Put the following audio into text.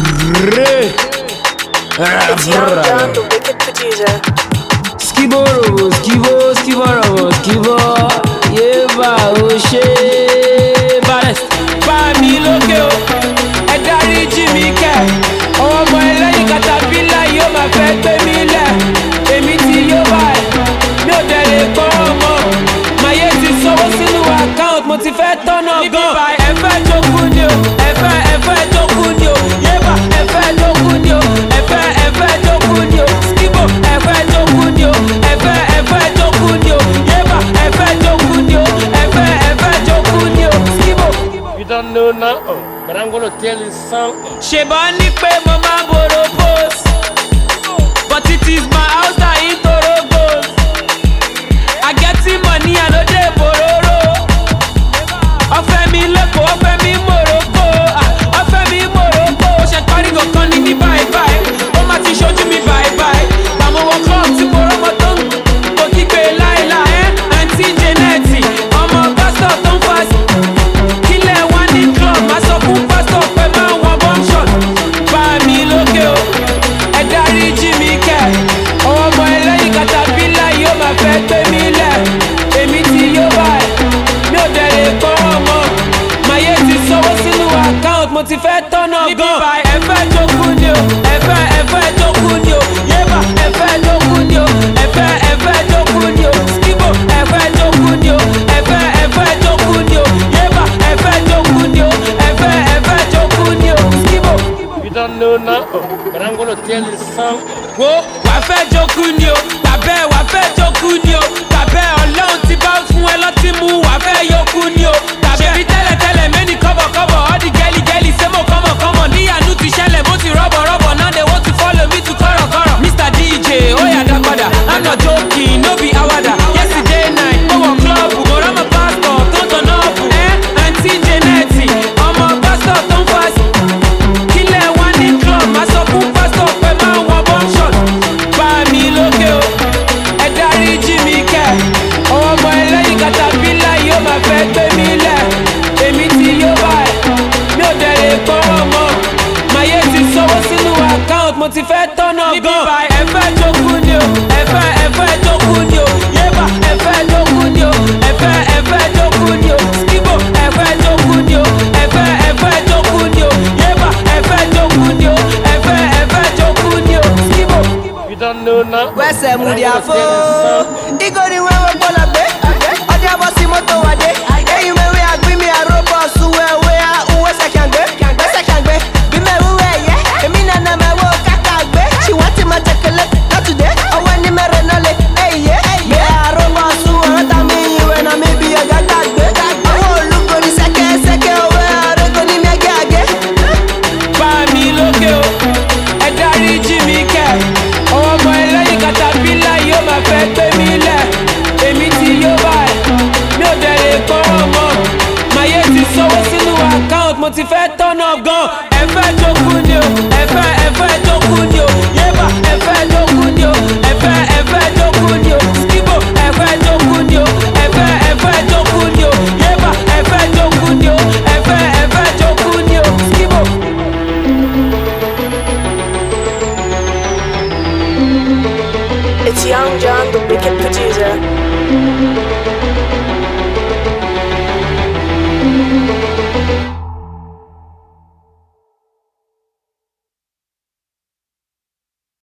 It's Young John, the wicked producer. Skiboro, skibo. Yeba, Oshe, Bares. Bá mi lókè o, ẹ dáríjì mi kẹ́. Ọmọ ẹlẹ́yin katapila yóò máa fẹ́ gbé mi lẹ̀. Èmi tí yóò bá ẹ̀, mi ò dẹ̀ lè kọ́ ọmọ. Màyé ti sanwó sínú account, mo ti fẹ́ tọ́nà gan. Níbi bá ẹ fẹ́ jókòó ni o, ẹ fẹ́ jókòó ni o. Yeba, ẹ fẹ́ jókòó ni o, ẹ fẹ́ jókòó ni o. Skibo, ẹ fẹ́ jókòó ni o, ẹ fẹ́ jókòó ni o. Yeba, ẹ fẹ́ jókòó ni o, ẹ fẹ́ jókòó ni o. Skibo. You don't know now, but I'm gonna tell you something. Ṣèbọn ní pé mo máa ń borò post, but it is my house that in Torogo. I get the money, I no dey bororo. Ọ̀fẹ́ mi lẹ́kọ̀ọ́, ọ̀fẹ́ mi Morocco, ọ̀fẹ́ mi Morocco. Ó ṣe parí kankan ní ní báyìí, ó máa ti ṣojú mi báyìí. Bàmọ́ wọ club tí mo rọ́mọ tó ń kò kígbe láìláì. Àǹtí Jẹ́nẹ́tì, ọmọ pásítọ̀ tó ń fa kílẹ̀ wá ní club. Má sọ fún pásítọ̀ pé máa ń wọ bomb shot. Bá mi lókè o, ẹ dáríjì mi kẹ́. Ọmọ ẹlẹ́yin katapila yóò máa fẹ́ gbé mi lẹ̀. Èmi tí yóò bá ẹ̀, mi ò dẹ̀ lè kọ́ ọmọ. Màyé ti sanwó sínú account, mo ti fẹ́ tọ́nà gan. Níbi bá ẹ fẹ́ jókòó ni o, ẹ fẹ́ jókòó ni o. Yeba, ẹ fẹ́ jókòó ni o, ẹ fẹ́ jókòó ni o. Skibo, ẹ fẹ́ jókòó ni o, ẹ fẹ́ jókòó ni o. Yeba, ẹ fẹ́ jókòó ni o, ẹ fẹ́ jókòó ni o. Skibo. You don't know now, but I'm gonna tell you something. Wo wàá fẹ́ jókòó ni o, tàbẹ́ wàá fẹ́ jókòó ni o. Tàbẹ́ Ọlọ́run ti bá fún ẹ lọ́tí mú, wàá fẹ́ yókù ni o. Ṣèbí tẹ́lẹ̀tẹ́lẹ̀ mẹ́ni kọ́bọ̀kọ́bọ̀, all the gẹ́lì ṣé mo kọ́mọ̀. Níyànú ti ṣẹlẹ̀, mo ti rọ́bọ̀, now they want to follow me to kọ̀rọ̀kọ̀rọ̀. Mr. DJ, ó yá dá padà, I'm not joking, no be àwàdà. Yesterday night, mo wọ club, mo rọ́mọ pastor tó ń tọ̀nà ọ̀bù. Àǹtí Jẹ́nẹ́tì, ọmọ pastor tó ń fa sí. Kílẹ̀ wá ní club, má sọ fún pastor pé máa ń wọ bomb shot. Bá mi lókè o, ẹ dáríjì mi kẹ́. Ọmọ ẹlẹ́yin katapila yóò máa fẹ́ gbé mi lẹ̀. Èmi tí yóò bá ẹ̀, mi ò dẹ̀ lè kọ́ ọmọ. Màyé ti sanwó sínú account, mo ti fẹ́ tọ́nà gan. Níbi bá ẹ fẹ́ jókòó ni o, ẹ fẹ́ jókòó ni o. Yeba, ẹ fẹ́ jókòó ni o, ẹ fẹ́ jókòó ni o. Skibo, ẹ fẹ́ jókòó ni o, ẹ fẹ́ jókòó ni o. Yeba, ẹ fẹ́ jókòó ni o, ẹ fẹ́ jókòó ni o. Skibo. You don't know now. Wẹ́sẹ̀ mú di àfo. Igo ni wẹ́wẹ́ gbọ́dọ̀ gbé. Ọdẹ bọ́ sí mọ́tò wàdé. Eyín mẹ́wé àgbín mi àròbọ̀ sùwẹ̀wé àhùwẹ́ sẹ̀kẹ̀ǹgbé. Sẹ̀kẹ̀ǹgbé. Bí mẹ́wúwẹ̀ yẹ, èmi nànà mẹ́wọ́ kàkà gbé. Ṣìwọ́n ti máa tẹ̀kẹ̀lé látùdé. Ọwọ́ ní mẹ́rẹ̀ náà lé. Eyé. Bí àròbọ̀ sùwọ̀n tá mi ìwé náà mi bí ọ̀gá gbàgbé. Àwọn olùkọ́ ní sẹ́kẹ̀sẹ́kẹ̀ òwe àrègò ní mẹ́gẹ́ àgé. Bá mi lókè o, ẹ dáríjì mi kẹ́. Ọmọ ẹlẹ́yin katapila yóò máa fẹ́ gbé mi lẹ̀. Èmi tí yóò bá ẹ̀, mi ò dẹ̀ lè kọ́ ọmọ. Màyé ti sanwó sínú account, mo ti fẹ́ tọ́nà gan. Ẹ fẹ́ jókòó ni o, ẹ fẹ́ jókòó.